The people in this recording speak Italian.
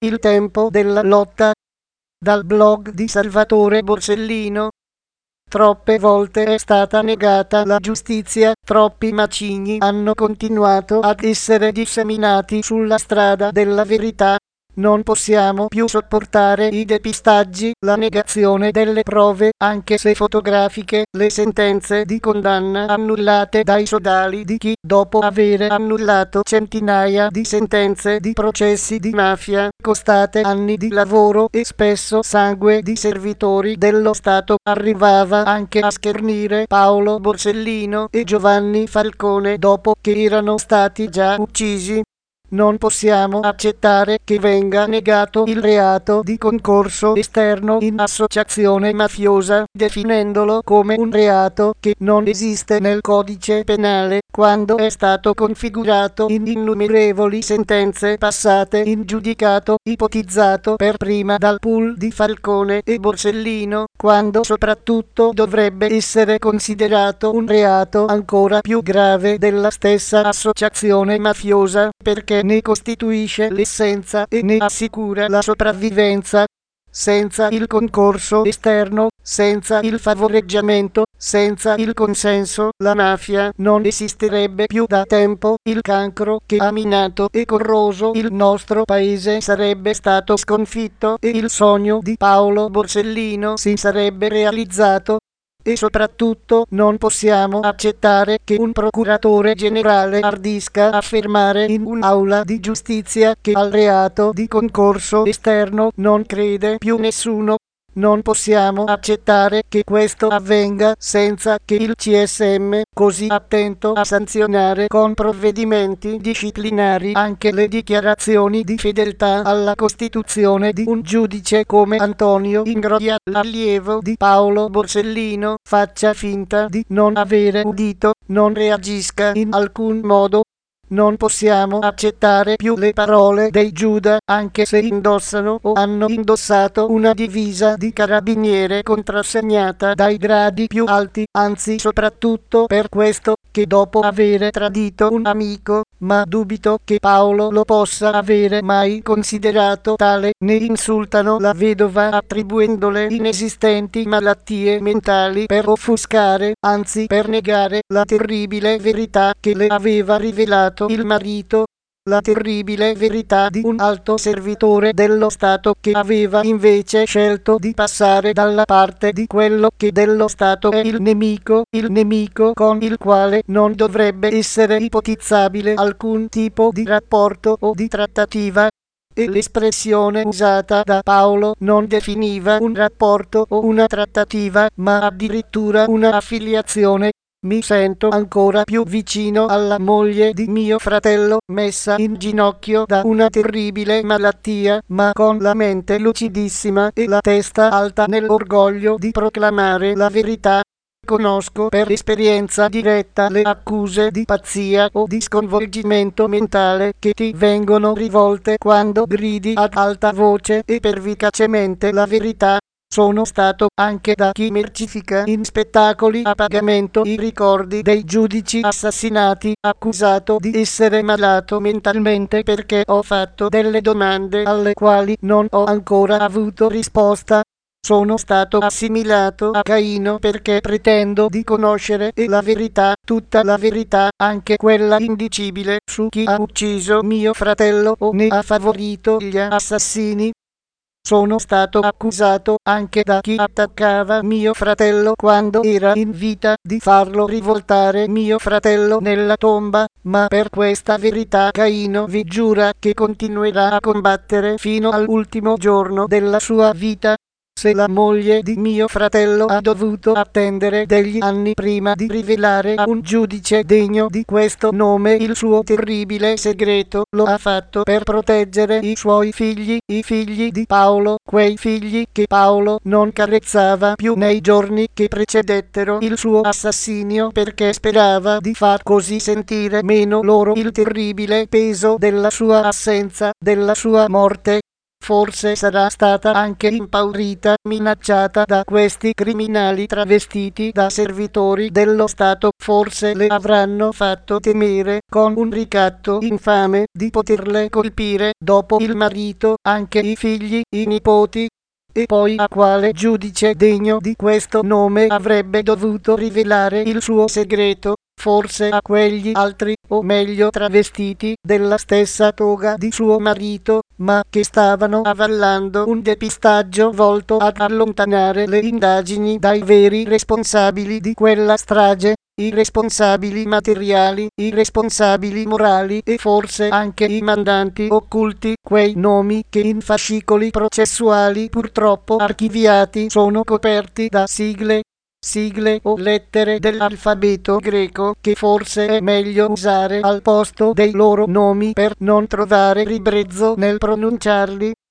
Il tempo della lotta. Dal blog di Salvatore Borsellino. Troppe volte è stata negata la giustizia, troppi macigni hanno continuato ad essere disseminati sulla strada della verità. Non possiamo più sopportare i depistaggi, la negazione delle prove, anche se fotografiche, le sentenze di condanna annullate dai sodali di chi, dopo avere annullato centinaia di sentenze di processi di mafia, costate anni di lavoro e spesso sangue di servitori dello Stato, arrivava anche a schernire Paolo Borsellino e Giovanni Falcone dopo che erano stati già uccisi. Non possiamo accettare che venga negato il reato di concorso esterno in associazione mafiosa, definendolo come un reato che non esiste nel codice penale, quando è stato configurato in innumerevoli sentenze passate in giudicato, ipotizzato per prima dal pool di Falcone e Borsellino, quando soprattutto dovrebbe essere considerato un reato ancora più grave della stessa associazione mafiosa, perché ne costituisce l'essenza e ne assicura la sopravvivenza. Senza il concorso esterno, senza il favoreggiamento, senza il consenso, la mafia non esisterebbe più da tempo. Il cancro che ha minato e corroso il nostro paese sarebbe stato sconfitto e il sogno di Paolo Borsellino si sarebbe realizzato. E soprattutto non possiamo accettare che un procuratore generale ardisca affermare in un'aula di giustizia che al reato di concorso esterno non crede più nessuno. Non possiamo accettare che questo avvenga senza che il CSM, così attento a sanzionare con provvedimenti disciplinari anche le dichiarazioni di fedeltà alla Costituzione di un giudice come Antonio Ingroia, l'allievo di Paolo Borsellino, faccia finta di non avere udito, non reagisca in alcun modo. Non possiamo accettare più le parole dei Giuda, anche se indossano o hanno indossato una divisa di carabiniere contrassegnata dai gradi più alti, anzi soprattutto per questo, che dopo avere tradito un amico, ma dubito che Paolo lo possa avere mai considerato tale, ne insultano la vedova attribuendole inesistenti malattie mentali per offuscare, anzi per negare, la terribile verità che le aveva rivelato il marito, la terribile verità di un alto servitore dello Stato che aveva invece scelto di passare dalla parte di quello che dello Stato è il nemico con il quale non dovrebbe essere ipotizzabile alcun tipo di rapporto o di trattativa. E l'espressione usata da Paolo non definiva un rapporto o una trattativa, ma addirittura una affiliazione. Mi sento ancora più vicino alla moglie di mio fratello, messa in ginocchio da una terribile malattia, ma con la mente lucidissima e la testa alta nell'orgoglio di proclamare la verità. Conosco per esperienza diretta le accuse di pazzia o di sconvolgimento mentale che ti vengono rivolte quando gridi ad alta voce e pervicacemente la verità. Sono stato anche da chi mercifica in spettacoli a pagamento i ricordi dei giudici assassinati, accusato di essere malato mentalmente perché ho fatto delle domande alle quali non ho ancora avuto risposta. Sono stato assimilato a Caino perché pretendo di conoscere la verità, tutta la verità, anche quella indicibile, su chi ha ucciso mio fratello o ne ha favorito gli assassini. Sono stato accusato anche da chi attaccava mio fratello quando era in vita di farlo rivoltare mio fratello nella tomba, ma per questa verità Caino vi giura che continuerà a combattere fino all'ultimo giorno della sua vita. Se la moglie di mio fratello ha dovuto attendere degli anni prima di rivelare a un giudice degno di questo nome il suo terribile segreto, lo ha fatto per proteggere i suoi figli, i figli di Paolo, quei figli che Paolo non carezzava più nei giorni che precedettero il suo assassinio perché sperava di far così sentire meno loro il terribile peso della sua assenza, della sua morte. Forse sarà stata anche impaurita, minacciata da questi criminali travestiti da servitori dello Stato. Forse le avranno fatto temere, con un ricatto infame, di poterle colpire, dopo il marito, anche i figli, i nipoti. E poi a quale giudice degno di questo nome avrebbe dovuto rivelare il suo segreto? Forse a quegli altri, o meglio travestiti, della stessa toga di suo marito, ma che stavano avallando un depistaggio volto ad allontanare le indagini dai veri responsabili di quella strage, i responsabili materiali, i responsabili morali e forse anche i mandanti occulti, quei nomi che in fascicoli processuali purtroppo archiviati sono coperti da sigle o lettere dell'alfabeto greco, che forse è meglio usare al posto dei loro nomi per non trovare ribrezzo nel pronunciarli.